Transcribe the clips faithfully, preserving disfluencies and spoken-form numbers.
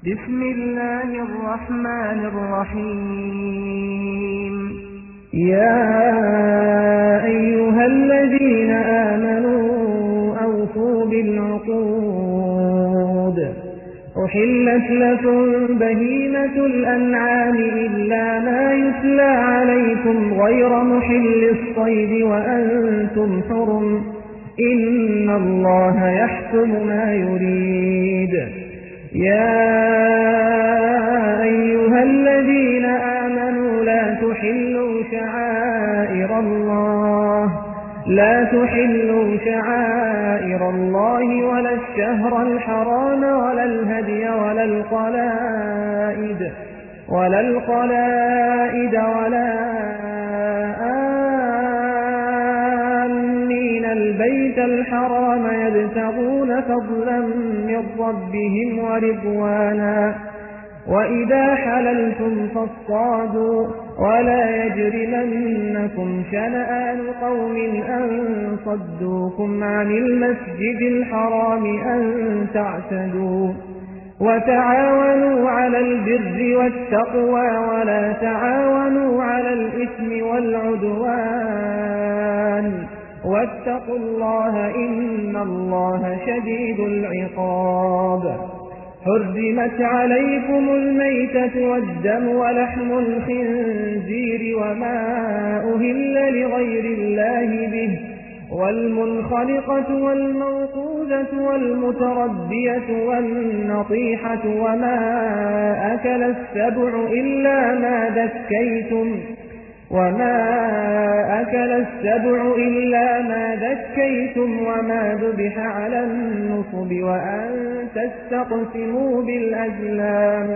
بسم الله الرحمن الرحيم. يا أيها الذين آمنوا أوفوا بالعقود. أحلت لكم بهيمة الأنعام إلا ما يتلى عليكم غير محل الصيد وأنتم حرم، إن الله يحكم ما يريد. يا أيها الذين آمنوا لا تحلوا شعائر الله لا تحلوا شعائر الله ولا الشهر الحرام ولا الهدي ولا القلائد ولا القلائد ولا آمين البيت الحرام يبتغون فضلا من ربهم ورضوانا، وإذا حللتم فاصطادوا ولا يجرمنكم شنآن قوم أن صدوكم عن المسجد الحرام أن تعتدوا، وتعاونوا على البر والتقوى ولا تعاونوا على الإثم والعدوان، واتقوا الله إن الله شديد العقاب. حرمت عليكم الميتة والدم ولحم الخنزير وما أهل لغير الله به، والمنخلقة والموقوذة والمتردية والنطيحة وما أكل السبع إلا ما ذكيتم وما أكل السبع إلا ما ذكيتم وما ذبح على النصب وأن تستقسموا بالأزلام،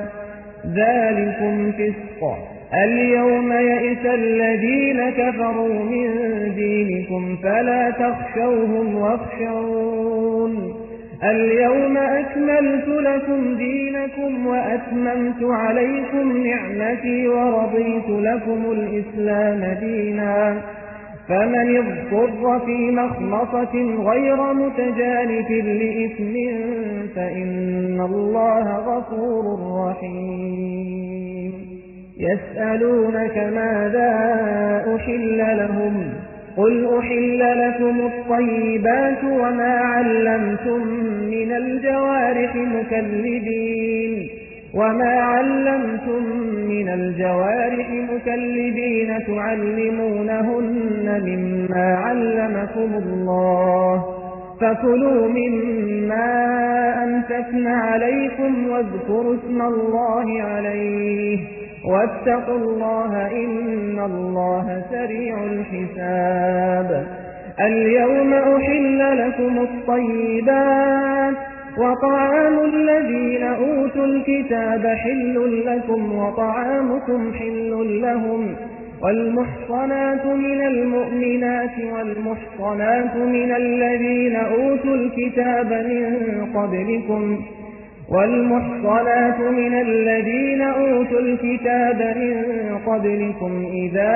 ذلكم فسق. اليوم يئس الذين كفروا من دينكم فلا تخشوهم واخشون. اليوم أكملت لكم دينكم وأتممت عليكم نعمتي ورضيت لكم الإسلام دينا، فمن اضطر في مخمصة غير متجانف لإثم فإن الله غفور رحيم. يسألونك ماذا أحل لهم، قل أحل لكم الطيبات وما علمتم من الجوارح مكلبين وما علمتم من الجوارح مكلبين تعلمونهن مما علمكم الله، فكلوا مما أمسكن عليكم واذكروا اسم الله عليه، واتقوا الله إن الله سريع الحساب. اليوم أحل لكم الطيبات، وطعام الذين أوتوا الكتاب حل لكم وطعامكم حل لهم، والمحصنات من المؤمنات والمحصنات من الذين أوتوا الكتاب من قبلكم والمحصنات من الذين أوتوا الكتاب من قبلكم إذا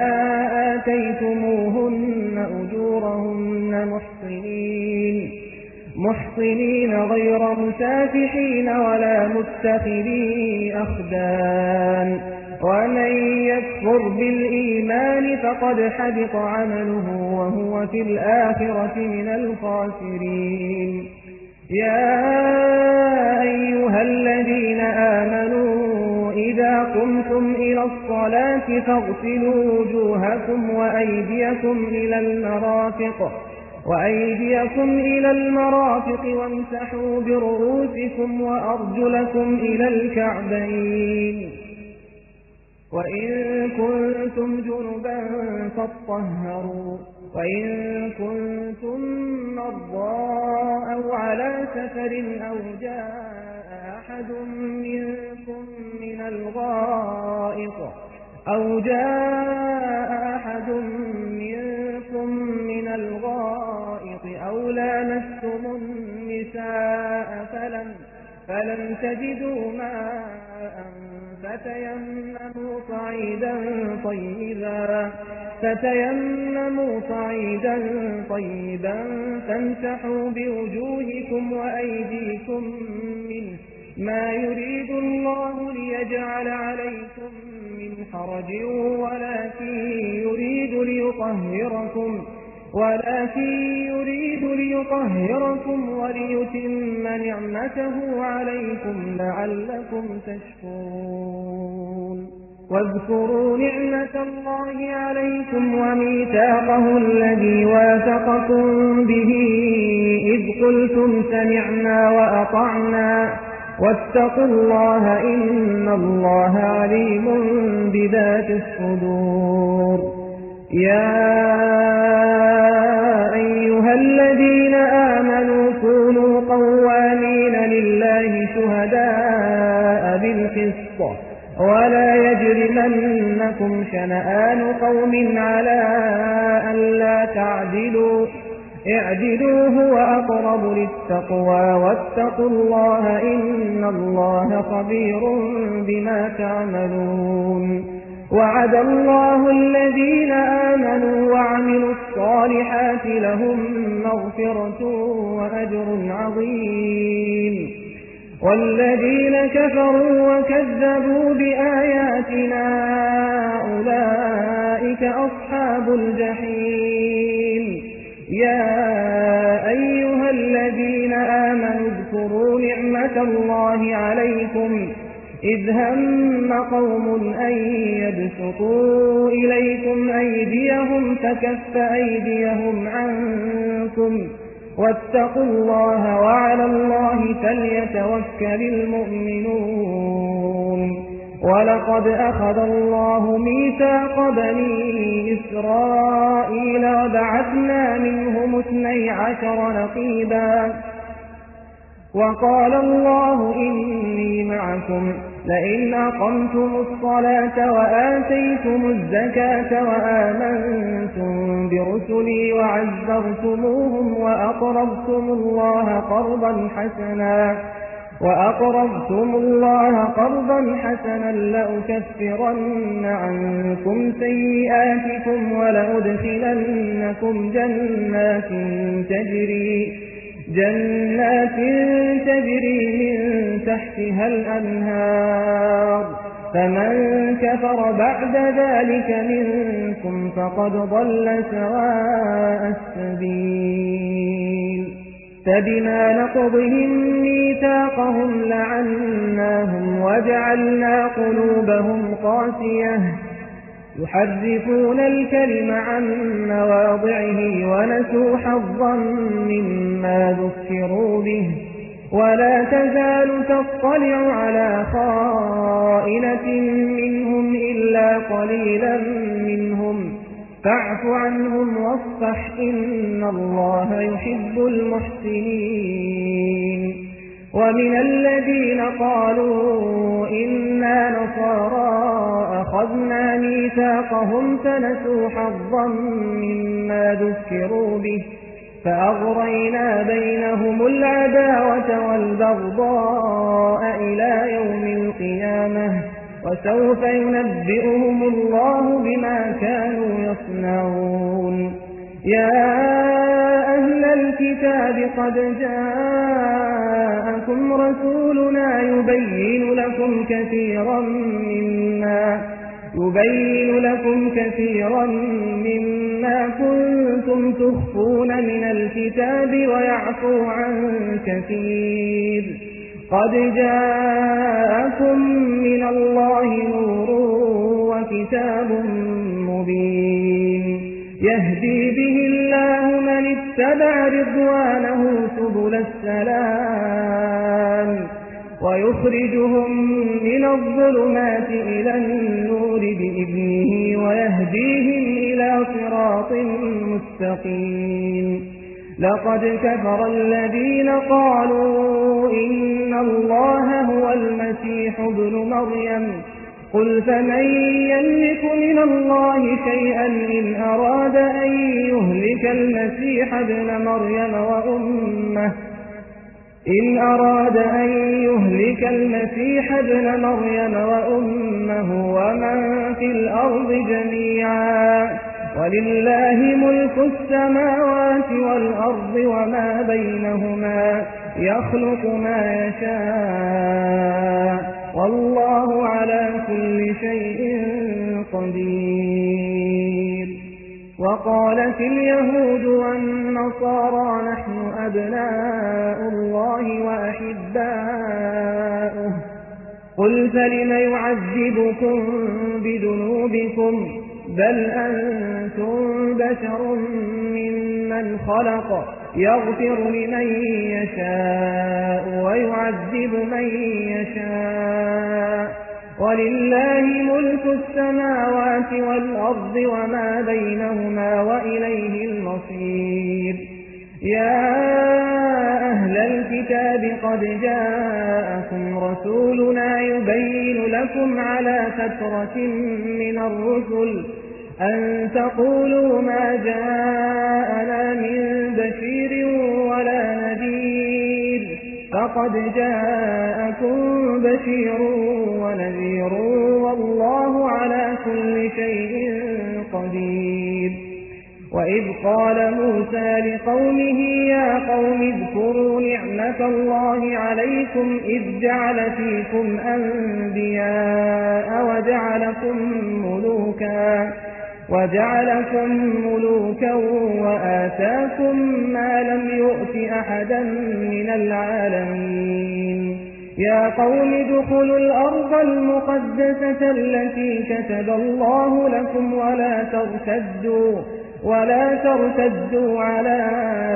آتيتموهن أجورهن محصنين محصنين غير مسافحين ولا متخذي أخدان، ومن يكفر بالإيمان فقد حبط عمله وهو في الآخرة من الخاسرين. يا أيها الذين آمنوا إذا قمتم إلى الصلاة فاغسلوا وجوهكم وأيديكم إلى المرافق وأيديكم إلى المرافق وامسحوا برؤوسكم وأرجلكم إلى الكعبين، وإن كنتم جنبا فاطهروا، وإن كنتم مرضى أو على سفر أو جاء أحد منكم من الغائط أو جاء أحد منكم من الغائط أو لامستم النساء فلم فلم تجدوا ماء فتيمموا صعيدا طيبا فتيمموا صعيدا طيبا فامسحوا بوجوهكم وأيديكم منه ما يريد الله ليجعل عليكم من حرج ولكن يريد ليطهركم ولكن يريد ليطهركم وليتم نعمته عليكم لعلكم تشكرون واذكروا نعمة الله عليكم وميثاقه الذي واثقكم به إذ قلتم سمعنا وأطعنا واتقوا الله إن الله عليم بذات الصدور يا أيها الذين آمنوا كونوا قوامين لله شهداء بالقسط ولا يجرمنكم شنآن قوم على ألا تعدلوا اعدلوا هو أقرب للتقوى واتقوا الله إن الله خبير بما تعملون وعد الله الذين آمنوا وعملوا الصالحات لهم مغفرة وأجر عظيم والذين كفروا وكذبوا بآياتنا أولئك أصحاب الجحيم يا أيها الذين آمنوا اذكروا نعمة الله عليكم إذ هم قوم أن يبسطوا إليكم أيديهم فكف أيديهم عنكم واتقوا الله وعلى الله فليتوكل المؤمنون ولقد أخذ الله ميثاق بني إسرائيل وبعثنا منهم اثني عشر نقيبا وقال الله إني معكم لئن أقمتم الصلاة وآتيتم الزكاة وآمنتم برسلي وعزرتموهم وأقرضتم الله قرضا حسنا وأقرضتم الله قرضا حسنا لأكفرن عنكم سيئاتكم ولأدخلنكم جنات تجري جنات تجري من تحتها الأنهار فمن كفر بعد ذلك منكم فقد ضل سواء السبيل فبما نقضهم ميثاقهم لعناهم وجعلنا قلوبهم قاسية يحرفون الكلم عن مواضعه ونسوا حظا مما ذكروا به ولا تزال تطلع على خائنة منهم إلا قليلا منهم فاعف عنهم واصفح إن الله يحب المحسنين ومن الذين قالوا إنا نصارى أخذنا ميثاقهم فنسوا حظا مما ذكروا به فأغرينا بينهم العداوة والبغضاء إلى يوم القيامة وسوف ينبئهم الله بما كانوا يصنعون يا أهل الكتاب قد جاءكم رسولنا يبين لكم كثيرا مما يبين لكم كثيرا مما كنتم تخفون من الكتاب ويعفو عن كثير قد جاءكم من الله نور وكتاب مبين يهدي به الله من اتبع رضوانه سبل السلام ويخرجهم من الظلمات إلى النور بإذنه ويهديهم إلى صراط مستقيم لقد كفر الذين قالوا إن الله هو المسيح ابن مريم قل فمن يملك من الله شيئا إن أراد أن يهلك المسيح ابن مريم وأمه إن أراد أن يهلك المسيح ابن مريم وأمه ومن في الأرض جميعا ولله ملك السماوات والأرض وما بينهما يخلق ما يشاء والله على كل شيء قدير. وقالت اليهود والنصارى نحن أبناء الله وأحباؤه قل فلم يعذبكم بذنوبكم بل أنتم بشر ممن خلق يغفر لمن يشاء ويعذب من يشاء ولله ملك السماوات والأرض وما بينهما وإليه المصير. يا أهل الكتاب قد جاءكم رسولنا يبين لكم على فترة من الرسل أن تقولوا ما جاءنا من بشير ولا نذير فقد جاءكم بشير ونذير والله على كل شيء قدير. وإذ قال موسى لقومه يا قوم اذكروا نعمة الله عليكم إذ جعل فيكم أنبياء وجعلكم ملوكا وجعلكم ملوكا وآتاكم ما لم يؤت أحدا من العالمين. يا قوم ادخلوا الأرض المقدسة التي كتب الله لكم ولا ترتدوا ولا ترتدوا على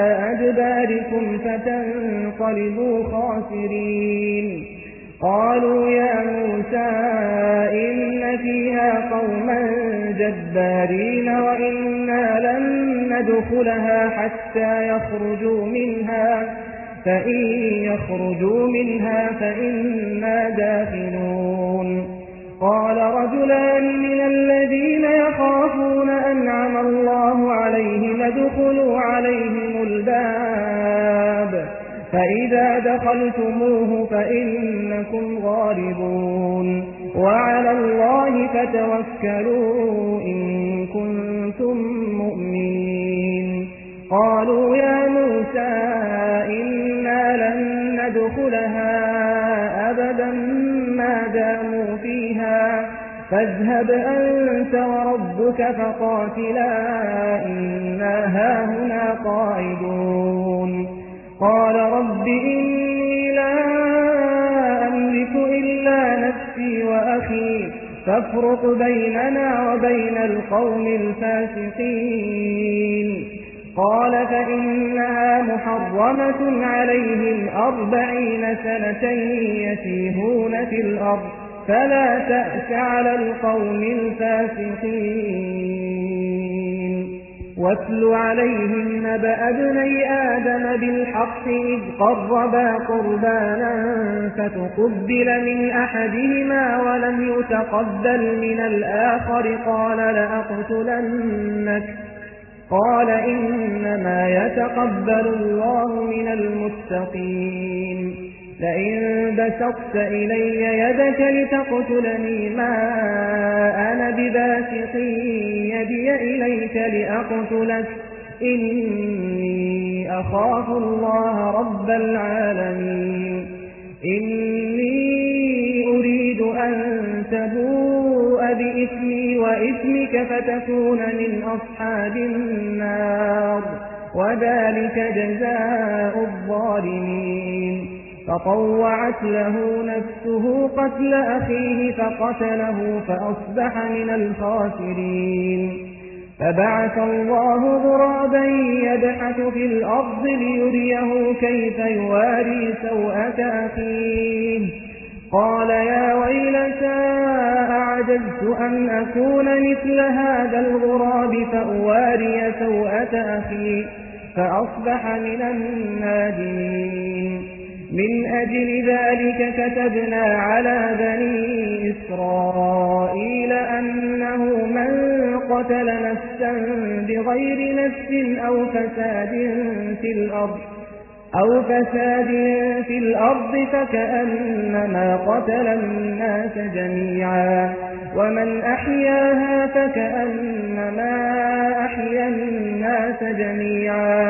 أدباركم فتنقلبوا خاسرين. قالوا يا موسى إن فيها قوما جبارين وإنا لن ندخلها حتى يخرجوا منها فإن يخرجوا منها فإنا داخلون. قال رجلان من الذين يخافون أنعم الله عليهم ادخلوا عليهم الباب فإذا دخلتموه فإنكم غالبون وعلى الله فتوكلوا إن كنتم مؤمنين. قالوا يا موسى إنا لن ندخلها أبدا ما داموا فيها فاذهب أنت وربك فقاتلا إنا هاهنا قاعدون. قال رب إني لا أملك إلا نفسي وأخي فافرق بيننا وبين القوم الفاسقين. قال فإنها محرمة عليهم أربعين سنة يتيهون في الأرض فلا تأس على القوم الفاسقين. واتل عليهم نبأ ابني آدم بالحق إذ قربا قربانا فتقبل من أحدهما ولم يتقبل من الآخر قال لأقتلنك قال إنما يتقبل الله من المتقين. لئن بسطت إلي يدك لتقتلني ما أنا بباسط يدي إليك لأقتلك إني أخاف الله رب العالمين. إني أريد أن تبوء بإثمي وإثمك فتكون من أصحاب النار وذلك جزاء الظالمين. فطوعت له نفسه قتل أخيه فقتله فأصبح من الخاسرين. فبعث الله غرابا يبحث في الأرض ليريه كيف يواري سوءة أخيه قال يا ويلتى أعجزت أن أكون مثل هذا الغراب فأواري سوءة أخي فأصبح من النادمين. من أجل ذلك كتبنا على بني إسرائيل أنه من قتل نفسا بغير نفس أو فساد في الأرض أو فساد في الأرض فكأنما قتل الناس جميعا ومن أحياها فكأنما أحيا الناس جميعا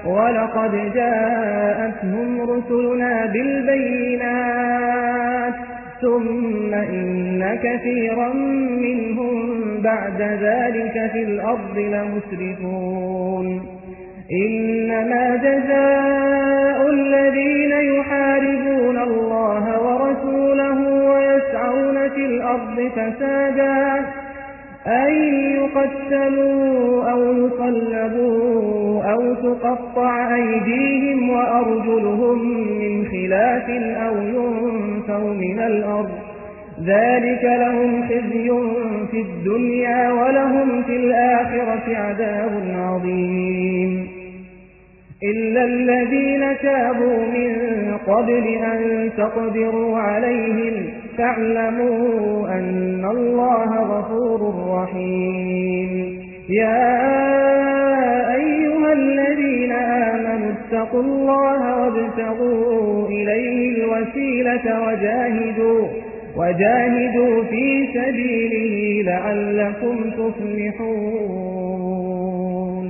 ولقد جاءتهم رسلنا بالبينات ثم إن كثيرا منهم بعد ذلك في الأرض لمسرفون إنما جزاء الذين يحاربون الله ورسوله ويسعون في الأرض فسادا أن يقتلوا أو يصلبوا أو تقطع أيديهم وأرجلهم من خلاف أو ينفوا من الأرض ذلك لهم خزي في الدنيا ولهم في الآخرة عذاب عظيم إلا الذين تابوا من قبل أن تقدروا عليهم فاعلموا أن الله غفور رحيم يا أيها الذين آمنوا اتقوا الله وابتغوا إليه الوسيلة وجاهدوا وجاهدوا في سبيله لعلكم تفلحون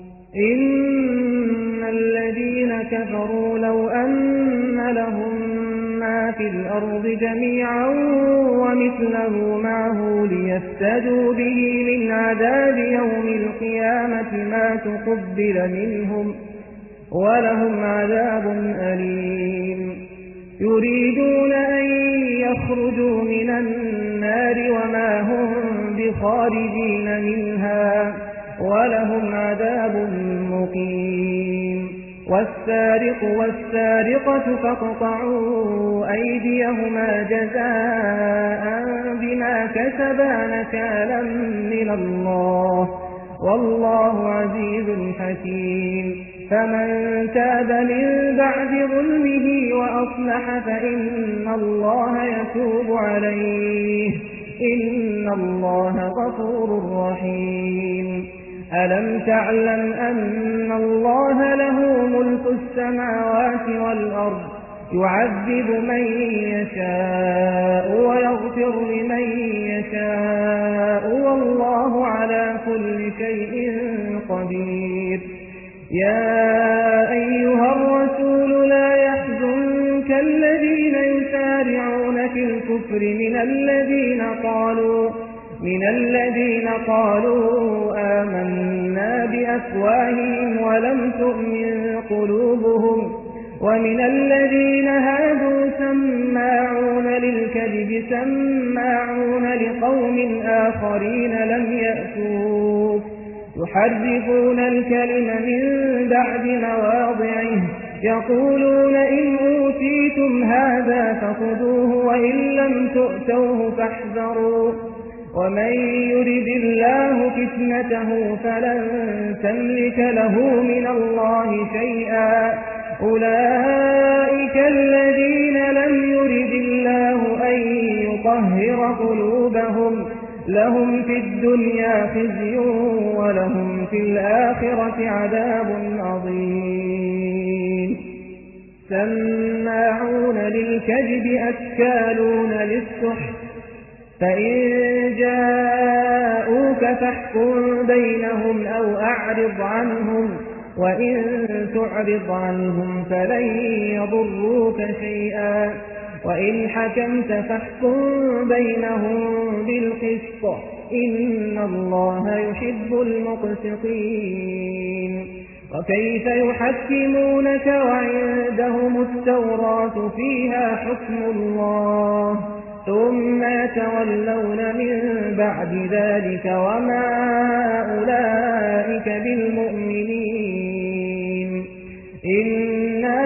إن الذين كفروا لو أن لهم ما في الأرض جميعا ومثله معه ليفتدوا به من عذاب يوم القيامة ما تقبل منهم ولهم عذاب أليم يريدون أن يخرجوا من النار وما هم بخارجين منها ولهم عذاب مقيم والسارق والسارقة فاقطعوا أيديهما جزاء بما كسبا نكالا من الله والله عزيز حكيم فمن تاب من بعد ظلمه وأصلح فإن الله يتوب عليه إن الله غفور رحيم ألم تعلم أن الله له ملك السماوات والأرض يعذب من يشاء ويغفر لمن يشاء والله على كل شيء قدير يا أيها الرسول لا يحزنك الذين يسارعون في الكفر من الذين قالوا من الذين قالوا آمنا بأفواههم ولم تؤمن قلوبهم ومن الذين هادوا سماعون للكذب سماعون لقوم آخرين لم يأتوك يحرفون الكلم من بعد مواضعه يقولون إن أوتيتم هذا فخذوه وإن لم تؤتوه فاحذروا ومن يرد الله فتنته فلن تملك له من الله شيئا أولئك الذين لم يرد الله أن يطهر قلوبهم لهم في الدنيا خزي ولهم في الآخرة عذاب عظيم سماعون للكذب أكالون للسحت فإن جاءوك فاحكم بينهم أو أعرض عنهم وإن تعرض عنهم فلن يضروك شيئا وإن حكمت فاحكم بينهم بالقسط إن الله يحب المقسطين وكيف يحكمونك وعندهم التوراة فيها حكم الله ثم يتولون من بعد ذلك وما أولئك بالمؤمنين إنا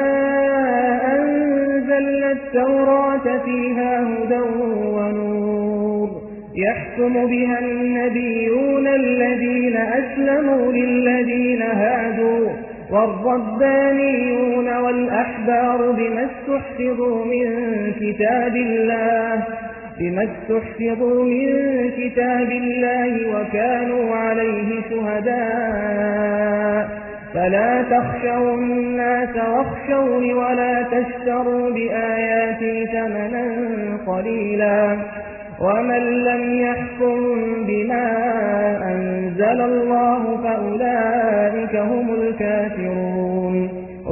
أنزلنا التوراة فيها هدى ونور يحكم بها النبيون الذين أسلموا للذين هادوا والربانيون والأحبار بما استحفظوا من كتاب الله بما استحفظوا من كتاب الله وكانوا عليه شهداء فلا تخشوا الناس واخشوني ولا تشتروا بآياتي ثمنا قليلا ومن لم يحكم بما أنزل الله فأولئك هم الكافرون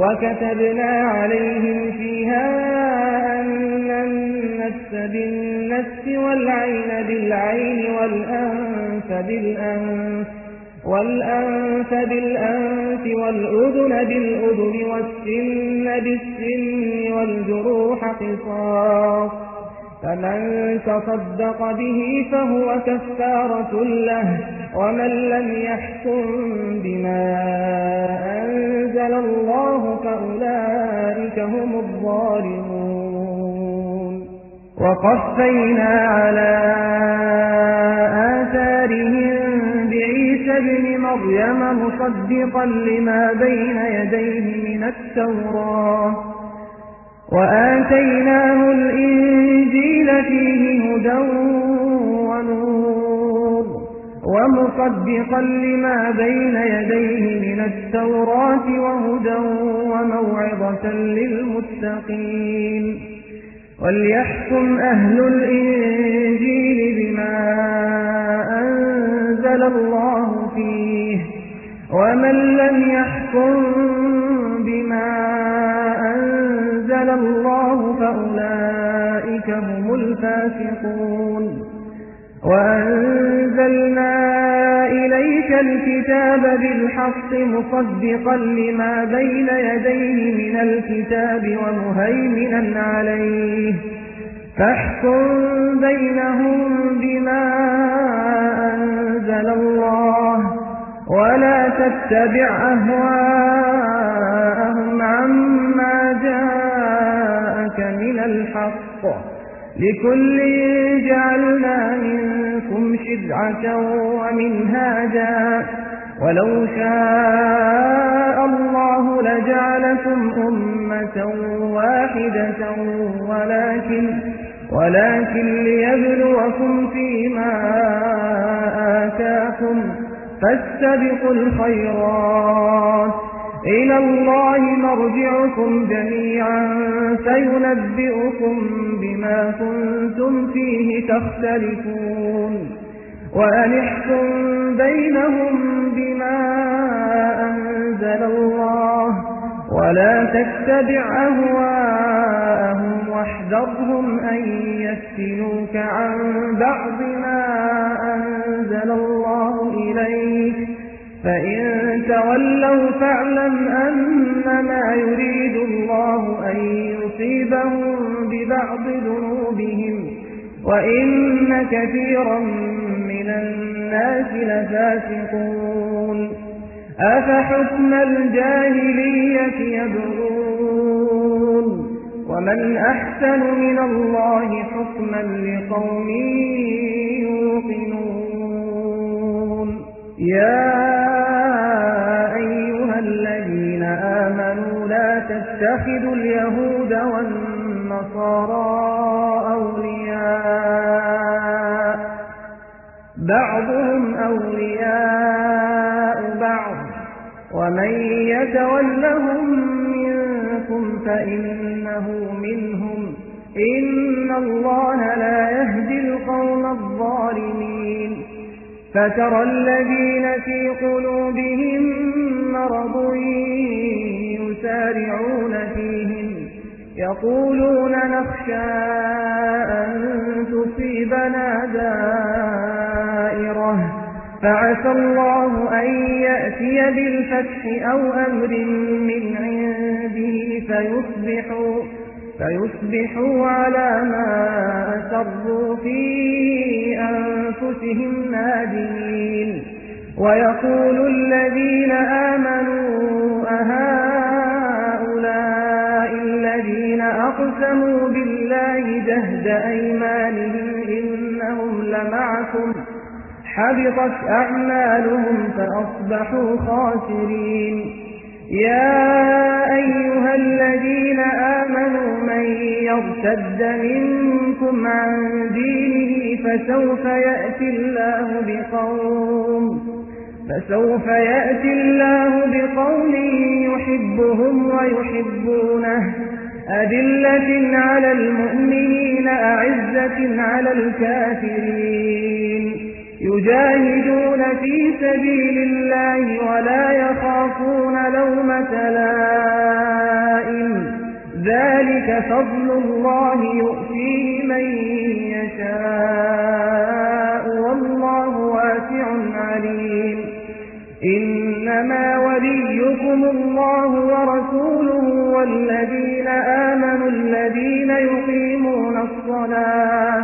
وكتبنا عليهم فيها أن النفس بالنفس والعين بالعين والأنف بالأنف والأنف بالأنف والأذن بالأذن والسن بالسن والجروح قصاص، فمن تصدق به فهو كفارة له، ومن لم يحكم بما أنزل الله فأولئك هم الظالمون. وقفينا على آثارهم بعيسى ابن مريم مصدقا لما بين يديه من التوراة، وآتيناه الإنجيل فيه هدى ونور ومصدقا لما بين يديه من التوراة وهدى وموعظة للمتقين. وليحكم أهل الإنجيل بما أنزل الله فيه، ومن لم يحكم بما أنزل الله فأولئك هم الفاسقون. وأنزلنا إليك الكتاب بالحق مصدقا لما بين يديه من الكتاب ومهيمنا عليه، فاحكم بينهم بما أنزل الله، ولا تتبع أهواءهم عما جاءك من الحق، لكل جعلنا منكم شرعة ومنهاجا، ولو شاء الله لجعلكم أمة واحدة ولكن ولكن ليبلوكم فيما آتاكم، فاستبقوا الخيرات، إلى الله مرجعكم جميعا فينبئكم بما كنتم فيه تختلفون. وأن احكم بينهم بما أنزل الله، ولا تتبع أهواءهم واحذرهم أن يفتنوك عن بعض ما أنزل الله إليك، فإن تولوا فاعلم أنما يريد الله أن يصيبهم ببعض ذنوبهم، وإن كثيرا من الناس لفاسقون. أفحكم الجاهلية يبغون، ومن أحسن من الله حكما لقوم يوقنون. يا أيها الذين آمنوا لا تتخذوا اليهود والنصارى أولياء، بعضهم أولياء بعض، ومن يتولهم منكم فإنه منهم، إن الله لا يهدي القوم الظالمين. فترى الذين في قلوبهم مرض يسارعون فيهم يقولون نخشى أن تصيبنا دائرة، فعسى الله أن يأتي بالفتح أو أمر من عنده فيصبحوا, فيصبحوا على ما أسروا في أنفسهم نادمين. ويقول الذين آمنوا أهؤلاء الذين أقسموا بالله جهد أيمانهم إنهم لمعكم، حبطت أعمالهم فأصبحوا خاسرين. يا أيها الذين آمنوا من يرتد منكم عن دينه فسوف يأتي الله بقوم فسوف يأتي الله بقوم يحبهم ويحبونه، أذلة على المؤمنين أعزة على الكافرين، يجاهدون في سبيل الله ولا يخافون لومة لائم ذلك فضل الله يؤتيه من يشاء والله واسع عليم إنما وليكم الله ورسوله والذين آمنوا الذين يقيمون الصلاة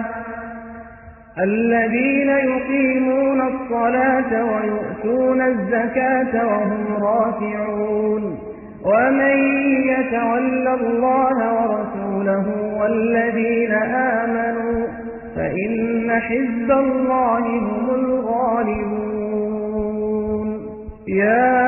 الذين يقيمون الصلاة ويؤتون الزكاة وهم راكعون ومن يتول الله ورسوله والذين آمنوا فإن حزب الله هم الغالبون يا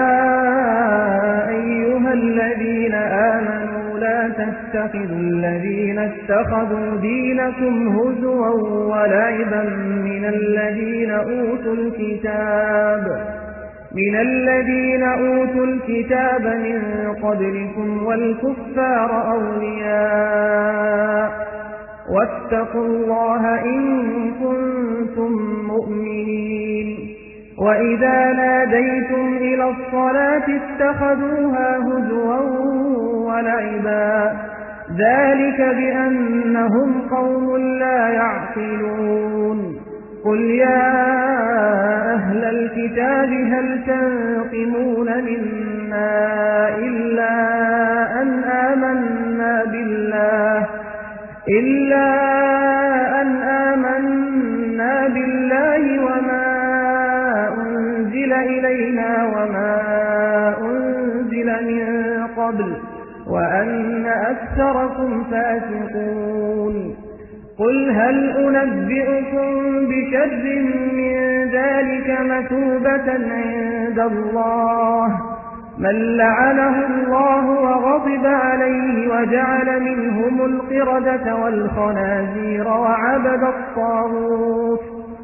أيها الذين آمنوا لا تتخذوا الذين اتخذوا دينكم هزوا ولعبا من الذين أوتوا الكتاب من الذين أوتوا الكتاب من قبلكم والكفار أولياء واتقوا الله إن كنتم مؤمنين وإذا ناديتم إلى الصلاة اتخذوها هزوا ولعبا ذلك بأنهم قوم لا يعقلون قل يا أهل الكتاب هل تنقمون منا إلا أن آمنا بالله إلا أن آمنا بالله وما أنزل إلينا وما أنزل من قبل وأن أكثركم فاسقون قل هل أنبئكم بشر من ذلك مثوبة عند الله من لعنه الله وغضب عليه وجعل منهم القردة والخنازير وعبد الطاغوت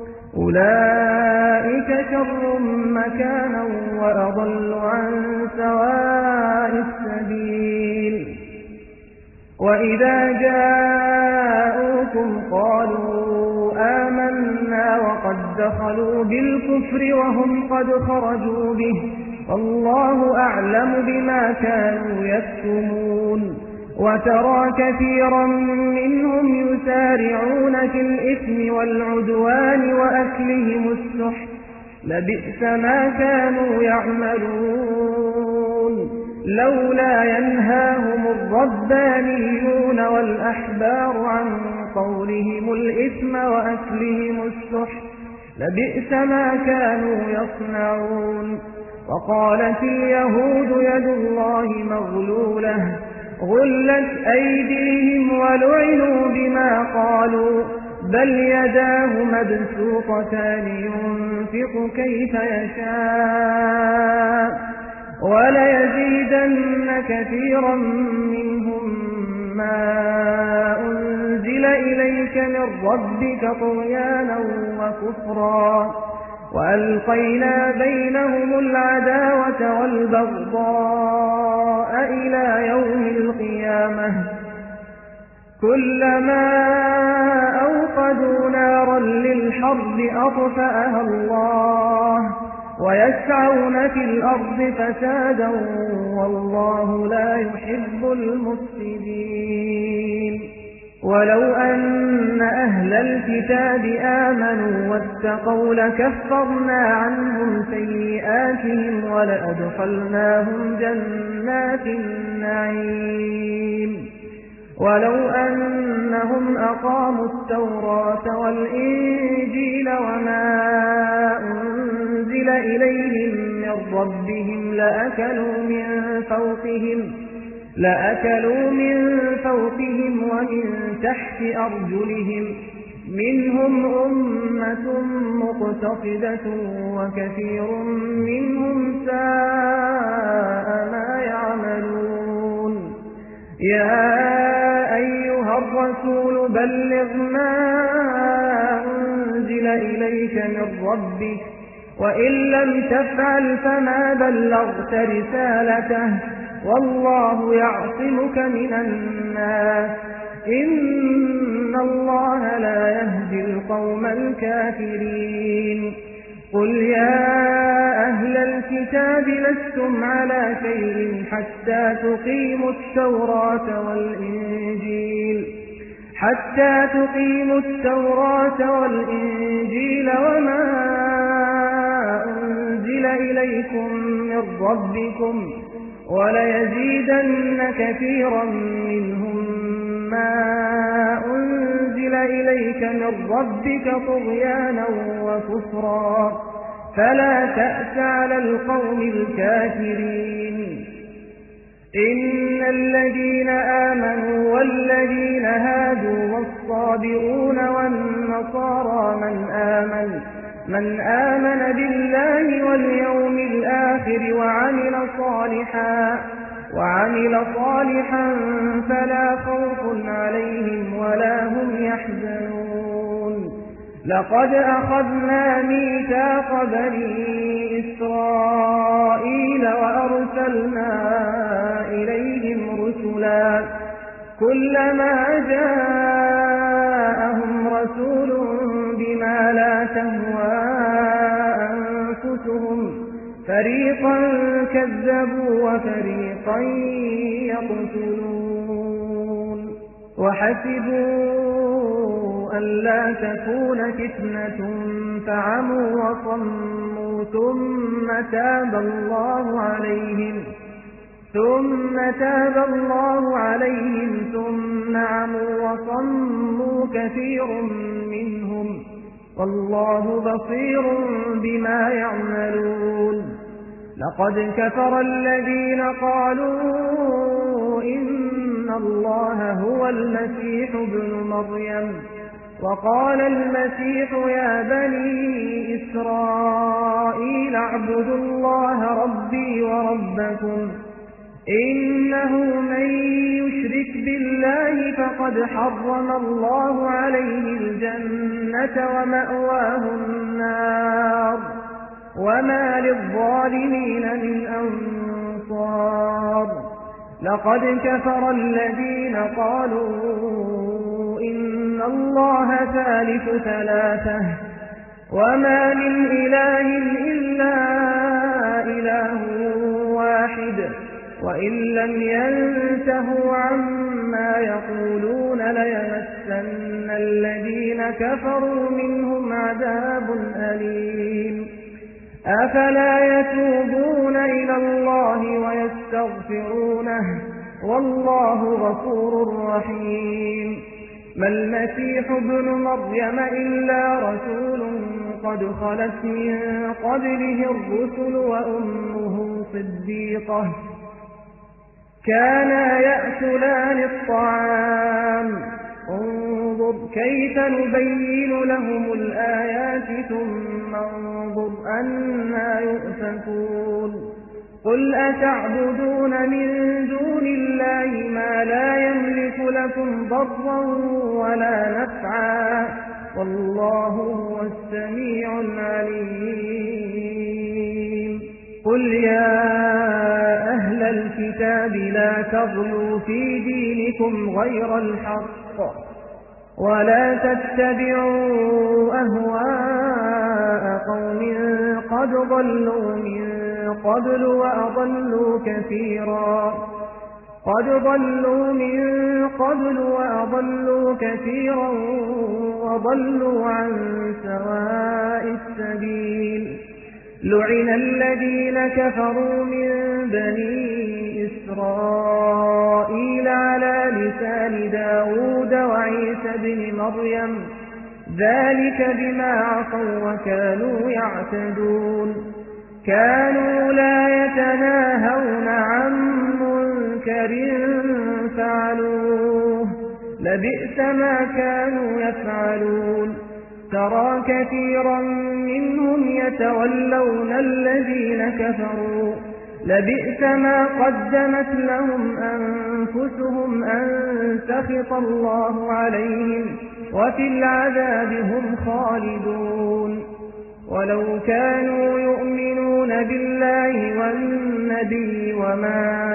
أولئك شر مكانا وأضل عن سواء السبيل وإذا جاءوكم قالوا آمنا وقد دخلوا بالكفر وهم قد خرجوا به والله أعلم بما كانوا يكتمون وترى كثيرا منهم يسارعون في الإثم والعدوان وأكلهم السحت لبئس ما كانوا يعملون لولا ينهاهم الربانيون والأحبار عن قولهم الإثم وأكلهم السحت لبئس ما كانوا يصنعون وقالت اليهود يد الله مغلولة غلت أيديهم ولعنوا بما قالوا بل يداه مبسوطتان ينفق كيف يشاء وليزيدن كثيرا منهم ما أنزل إليك من ربك طغيانا وكفرا وألقينا بينهم العداوة والبغضاء إلى يوم القيامة كلما أوقدوا نارا للحرب أطفأها الله ويسعون في الأرض فسادا والله لا يحب المفسدين ولو أن أهل الكتاب آمنوا واتقوا لكفرنا عنهم سيئاتهم ولأدخلناهم جنات النعيم ولو أنهم أقاموا التوراة والإنجيل وما أنزل إليهم من ربهم لأكلوا من فوقهم لأكلوا من فوقهم ومن تحت أرجلهم منهم أمة مقتصدة وكثير منهم ساء ما يعملون يا أيها الرسول بلغ ما أنزل إليك من ربك وإن لم تفعل فما بلغت رسالته والله يعصمك من الناس إن الله لا يهدي القوم الكافرين قل يا أهل الكتاب لستم على شيء حتى تقيموا التوراة والإنجيل حتى تقيموا التوراة والإنجيل وما أنزل إليكم من ربكم وليزيدن كثيرا منهم ما أنزل إليك من ربك طغيانا وكفرا فلا تأس على القوم الكافرين إن الذين آمنوا والذين هادوا والصابئون والنصارى من آمن من آمن بالله واليوم الآخر وعمل صالحا وعمل صالحا فلا خوف عليهم ولا هم يحزنون لقد أخذنا ميثاق بني إسرائيل وأرسلنا إليهم رسلا كلما جاءهم رسول بما لا تهوى أنفسهم فريقا كذبوا وفريقا يقتلون وحسبوا ألا تكون فتنة فعموا وصموا ثم تاب الله عليهم ثم تاب الله عليهم ثم عموا وصموا كثير منهم والله بصير بما يعملون لقد كفر الذين قالوا إن الله هو المسيح ابن مريم وقال المسيح يا بني إسرائيل اعبدوا الله ربي وربكم إنه من يشرك بالله فقد حرم الله عليه الجنة ومأواه النار وما للظالمين من أنصار لقد كفر الذين قالوا إن الله ثالث ثلاثة وما من إله إلا إله واحد وإن لم ينتهوا عما يقولون ليمسن الذين كفروا منهم عذاب أليم أفلا يتوبون إلى الله ويستغفرونه والله غفور رحيم ما المسيح ابن مريم إلا رسول قد خلت من قبله الرسل وأمه صديقة كانا يأكلان الطعام انظر كيف نبين لهم الآيات ثم انظر أنا يؤفكون قل أتعبدون من دون الله ما لا يملك لكم ضرا ولا نفعا والله هو السميع العليم قل يا أهل الكتاب لا تغلوا في دينكم غير الحق ولا تتبعوا أهواء قوم قد ضلوا من قبل وأضلوا كثيرا قد ضلوا من قبل وأضلوا كثيرا وضلوا عن سواء السبيل لعن الذين كفروا من بني إسرائيل على لسان داود وعيسى بن مريم ذلك بما عصوا وكانوا يعتدون كانوا لا يتناهون عن منكر فعلوه لبئس ما كانوا يفعلون ترى كثيرا منهم يتولون الذين كفروا لبئس ما قدمت لهم أنفسهم أن سخط الله عليهم وفي العذاب هم خالدون ولو كانوا يؤمنون بالله والنبي وما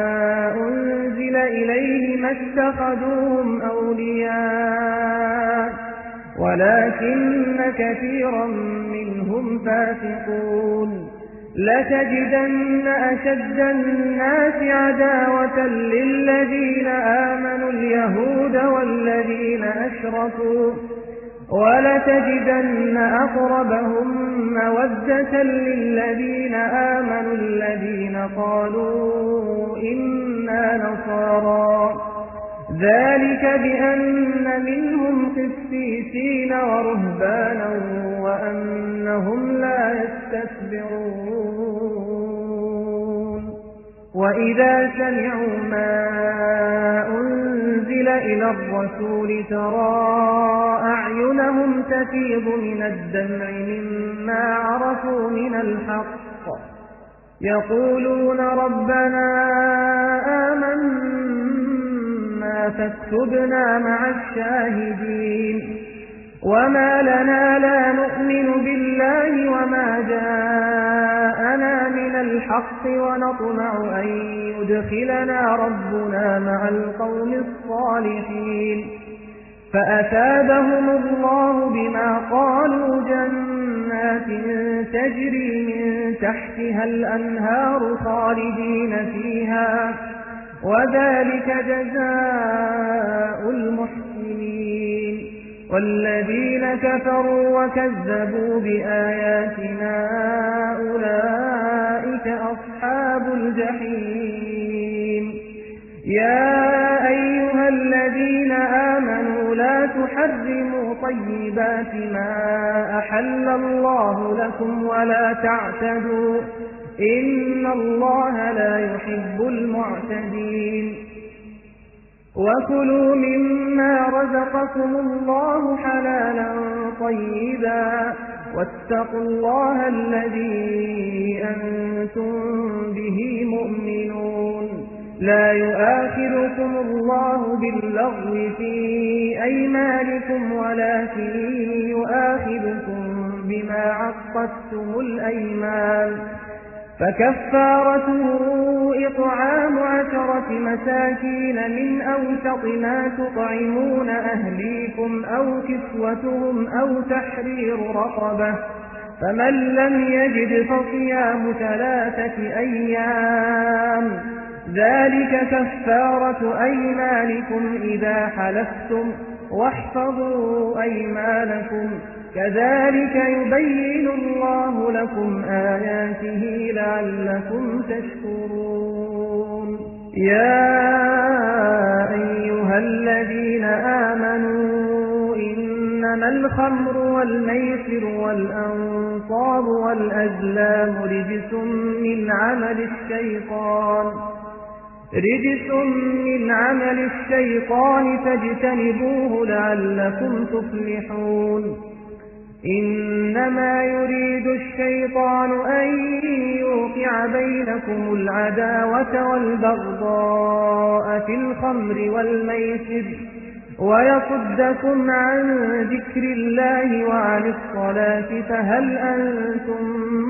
أنزل إليه ما اتخذوهم أولياء ولكن كثيرا منهم فاسقون. لتجدن أشد الناس عداوة للذين آمنوا اليهود والذين أشركوا، ولتجدن أقربهم مودة للذين آمنوا الذين قالوا إنا نصارى، ذلك بأن منهم قسيسين ورهبانا وأنهم لا يستكبرون. وإذا سمعوا ما أنزل إلى الرسول ترى أعينهم تفيض من الدمع مما عرفوا من الحق، يقولون ربنا آمنا فاكتبنا مع الشاهدين. وما لنا لا نؤمن بالله وما جاءنا من الحق ونطمع أن يدخلنا ربنا مع القوم الصالحين. فأثابهم الله بما قالوا جنات تجري من تحتها الأنهار خالدين فيها، وذلك جزاء المحسنين. والذين كفروا وكذبوا بآياتنا أولئك أصحاب الجحيم. يا أيها الذين آمنوا لا تحرموا طيبات ما أحل الله لكم ولا تعتدوا، إن الله لا يحب المعتدين. وكلوا مما رزقكم الله حلالا طيبا، واتقوا الله الذي أنتم به مؤمنون. لا يؤاخذكم الله باللغو في أيمانكم ولكن يؤاخذكم بما عقدتم الأيمان، فكفارته إطعام عشرة مساكين من أوسط ما تطعمون أهليكم أو كسوتهم أو تحرير رقبة، فمن لم يجد فصيام ثلاثة أيام، ذلك كفارة أيمانكم إذا حلفتم، واحفظوا أيمانكم، كذلك يبين الله لكم آياته لعلكم تشكرون. يا أيها الذين آمنوا إنما الخمر والميسر والأنصاب والأزلام رجس من عمل الشيطان رجس من عمل الشيطان فاجتنبوه لعلكم تفلحون. إنما يريد الشيطان أن يوقع بينكم العداوة والبغضاء في الخمر والميسر ويصدكم عن ذكر الله وعن الصلاة، فهل أنتم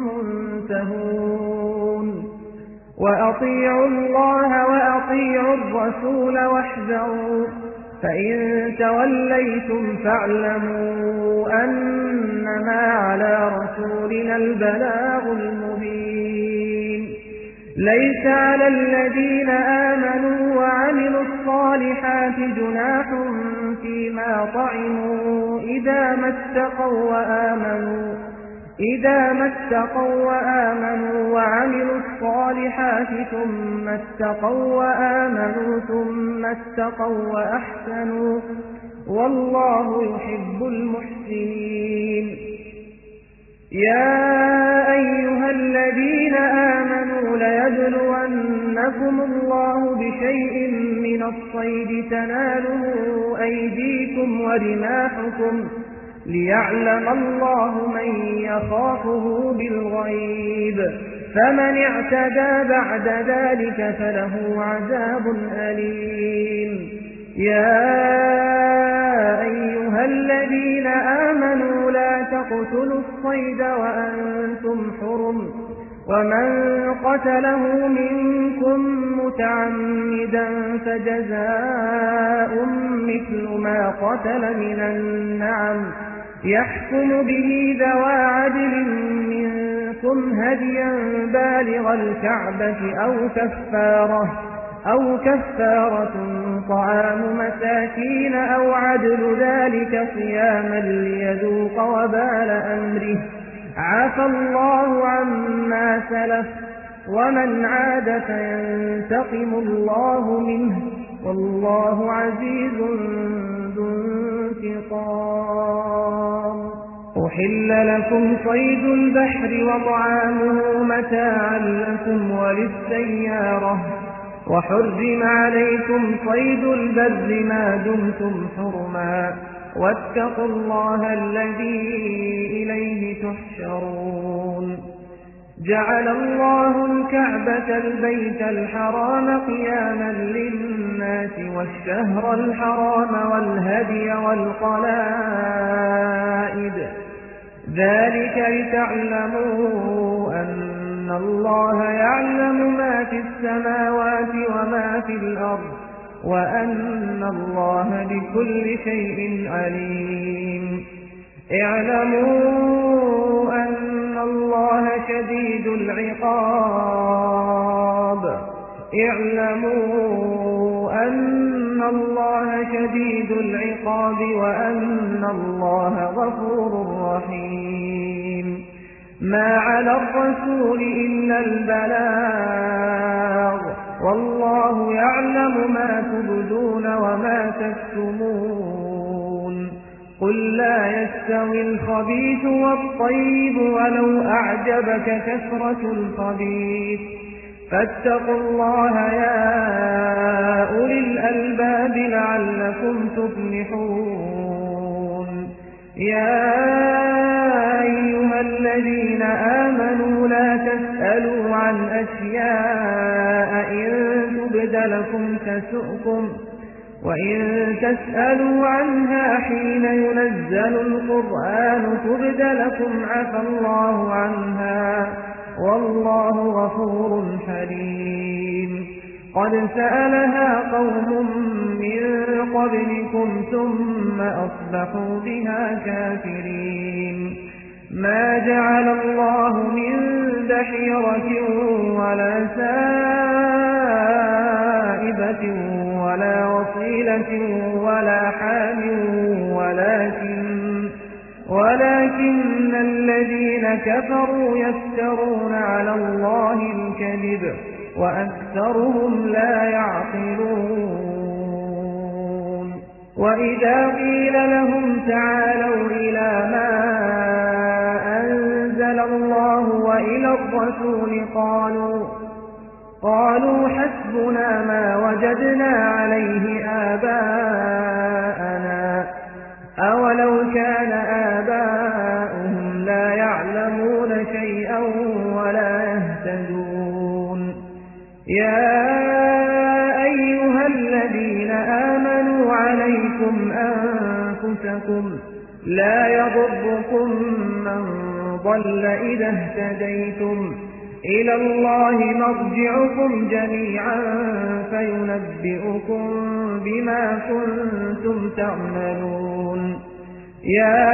منتهون؟ وأطيعوا الله وأطيعوا الرسول واحذروا، فإن توليتم فاعلموا أنما على رسولنا البلاغ المبين. ليس على الذين آمنوا وعملوا الصالحات جناح فيما طعموا إذا ما اتقوا وآمنوا إذا ما اتقوا وآمنوا وعملوا الصالحات ثم اتقوا وآمنوا ثم اتقوا وأحسنوا، والله يحب المحسنين. يا أيها الذين آمنوا ليبلونكم الله بشيء من الصيد تناله أيديكم ورماحكم، ليعلم الله من يخافه بالغيب، فمن اعتدى بعد ذلك فله عذاب أليم. يا أيها الذين آمنوا لا تقتلوا الصيد وأنتم حرم ومن قتله منكم متعمدا فجزاء مثل ما قتل من النعم يحكم به ذوى عدل منكم هديا بالغ الكعبة أو كفارة أو كفارة طعام مساكين أو عدل ذلك صياما ليذوق وبال أمره عفى الله عما سلف ومن عاد فينتقم الله منه والله عزيز ذو انتقام. أحل لكم صيد البحر وطعامه متاعا لكم وللسيارة وحرم عليكم صيد البر ما دمتم حرما واتقوا الله الذي إليه تحشرون. جعل الله الكعبة البيت الحرام قياما للناس والشهر الحرام والهدي والقلائد ذلك لتعلموا أن الله يعلم ما في السماوات وما في الأرض وأن الله بكل شيء عليم. اعلموا أن الله شديد العقاب اعلموا أن الله شديد العقاب وأن الله غفور رحيم. ما على الرسول إلا البلاغ والله يعلم ما تبدون وما تكتمون. قل لا يستوي الخبيث والطيب ولو أعجبك كثرة الخبيث فاتقوا الله يا أولي الألباب لعلكم تفلحون. يا أيها الذين آمنوا لا تسألوا عن أشياء إن تبد لكم تسؤكم وإن تسألوا عنها حين ينزل القرآن تبد لكم عفى الله عنها والله غفور حليم. قد سألها قوم من قبلكم ثم أصبحوا بها كافرين. ما جعل الله من بحيرة ولا سائبة ولا وصيلة ولا حام ولكن ولكن الذين كفروا يفترون على الله الكذب وأكثرهم لا يعقلون. وإذا قيل لهم تعالوا إلى ما أنزل الله وإلى الرسول قالوا قالوا حسبنا ما وجدنا عليه آباءنا أولو كان آباؤهم لا يعلمون شيئا ولا يهتدون. يا أيها الذين آمنوا عليكم أنفسكم لا يضركم من ضل إذا اهتديتم إلى الله مرجعكم جميعا فينبئكم بما كنتم تعملون. يا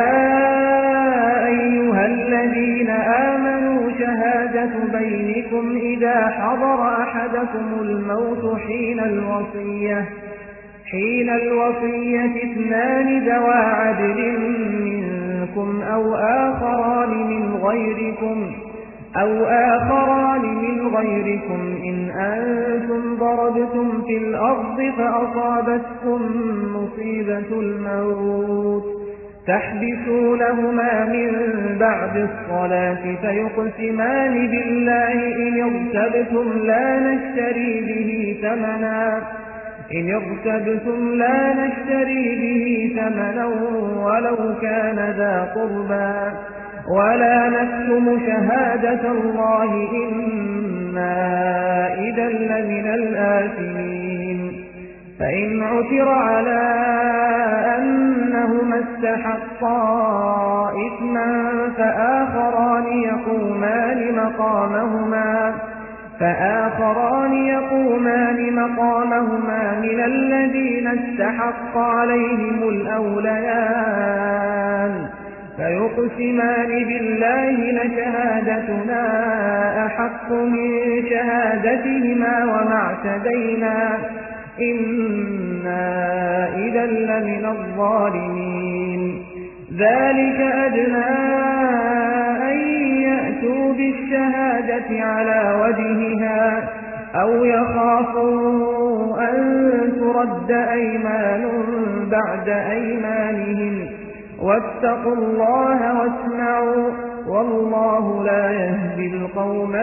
أيها الذين آمنوا شهادة بينكم إذا حضر أحدكم الموت حين الوصية حين الوصية اثنان ذوى عدل منكم أو آخران من غيركم أو آخران من غيركم إن أنتم ضربتم في الأرض فأصابتكم مصيبة الموت تحبسونهما من بعد الصلاة فيقسمان بالله إن ارتبتم لا نشتري به ثمنا إن ارتبتم لا نشتري به ثمنا ولو كان ذا قربى ولا نكتم شهادة الله إنا إذا لمن الآثمين. فإن عثر على أنهما استحقا إثما فآخران يقومان مقامهما فآخران يقومان مقامهما من الذين استحق عليهم الأوليان فيقسمان بالله لشهادتنا أحق من شهادتهما وما اعتدينا إنا إذا لمن الظالمين ذلك أدنى أن يأتوا بالشهادة على وجهها أو يخافوا أن ترد أيمان بعد أيمانهم واتقوا الله واسمعوا والله لا يهدي القوم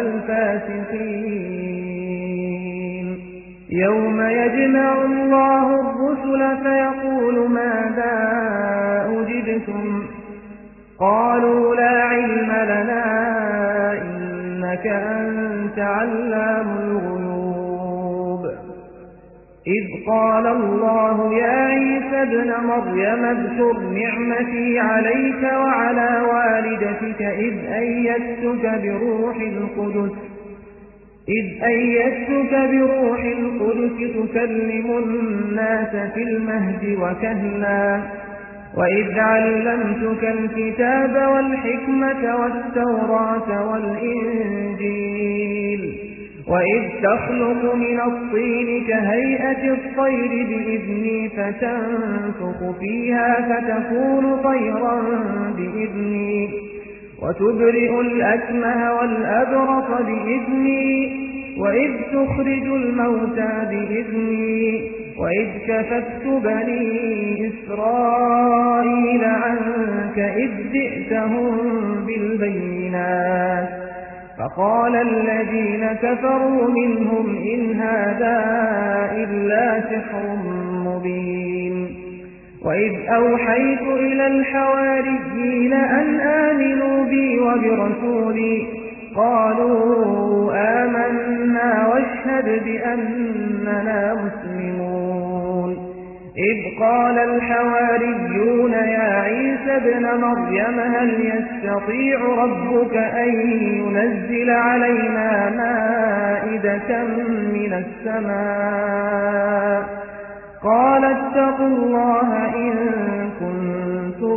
الفاسقين يوم يجمع الله الرسل فيقول ماذا أجبتم قالوا لا علم لنا إنك أنت علام الغيوب إذ قال الله يا عيسى ابن مريم اذكر نعمتي عليك وعلى والدتك إذ أيدتك بروح القدس إذ أيدتك بروح القدس تكلم الناس في المهد وكهلا وإذ علمتك الكتاب والحكمة والتوراة والإنجيل وإذ تخلق من الطين كهيئة الطير بإذني فتنفخ فيها فتكون طيرا بإذني وتبرئ الأكمه والأبرص بإذني وإذ تخرج الموتى بإذني وإذ كففت بني إسرائيل عنك إذ جئتهم بالبينات فقال الذين كفروا منهم إن هذا إلا سحر مبين وإذ أوحيت إلى الحواريين أن آمنوا بي وبرسولي قالوا آمنا واشهد بأننا مسلمون إذ قال الحواريون يا عيسى ابن مريم هل يستطيع ربك أن ينزل علينا مائدة من السماء قال اتقوا الله إن كنتم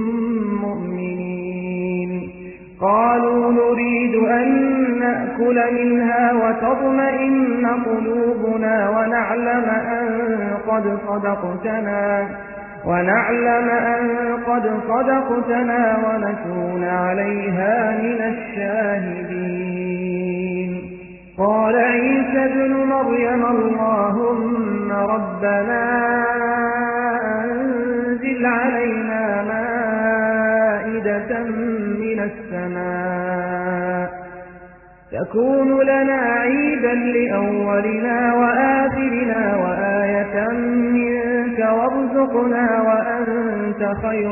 مؤمنين قالوا نريد أن نأكل منها وتطمئن قلوبنا ونعلم أن قد صدقتنا ونعلم أن قد صدقتنا ونكون عليها من الشاهدين قال عيسى ابن مريم اللهم ربنا أنزل علينا مائدة من السماء تكون لنا عيدا لأولنا وآخرنا وآية منك وارزقنا وأنت خير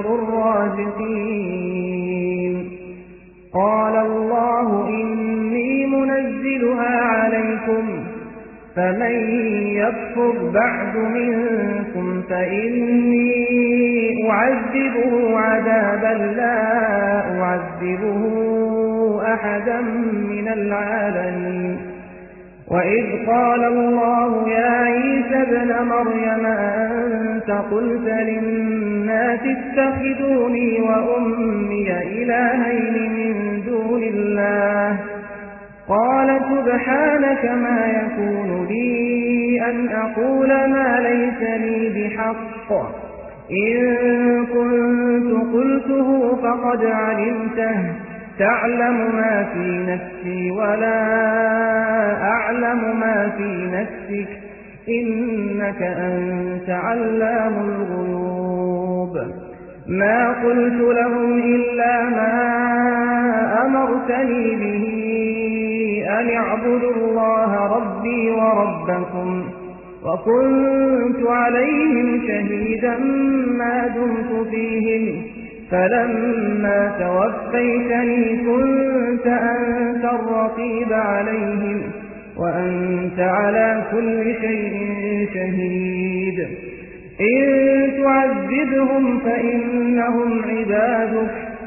الرازقين قال الله إني منزلها عليكم فمن يكفر بعد منكم فإني أعذبه عذابا لا أعذبه أحدا من العالمين وإذ قال الله يا عيسى ابن مريم أنت قلت للناس اتخذوني وأمي إلهين من دون الله قال سبحانك ما يكون لي أن أقول ما ليس لي بحق إن كنت قلته فقد علمته تعلم ما في نفسي ولا أعلم ما في نفسك إنك أنت علام الغيوب ما قلت لهم إلا ما أمرتني به أن اعبدوا الله ربي وربكم وكنت عليهم شهيدا ما دمت فيهم فلما توفيتني كنت أنت الرقيب عليهم وأنت على كل شيء شهيد إن تعذبهم فإنهم عبادك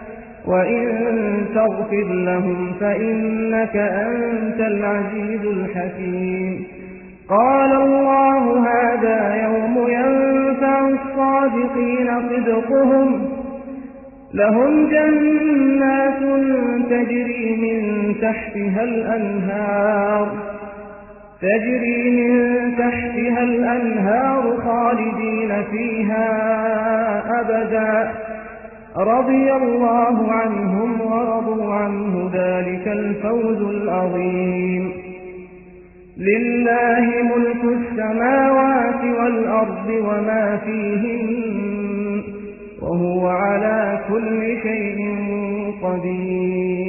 وإن تغفر لهم فإنك أنت العزيز الحكيم. قال الله هذا يوم ينفع الصادقين صدقهم، لهم جنات تجري من تحتها الأنهار تجري من تحتها الأنهار خالدين فيها أبدا، رضي الله عنهم ورضوا عنه، ذلك الفوز العظيم. لله ملك السماوات والأرض وما فيهن، وهو على كل شيء قدير.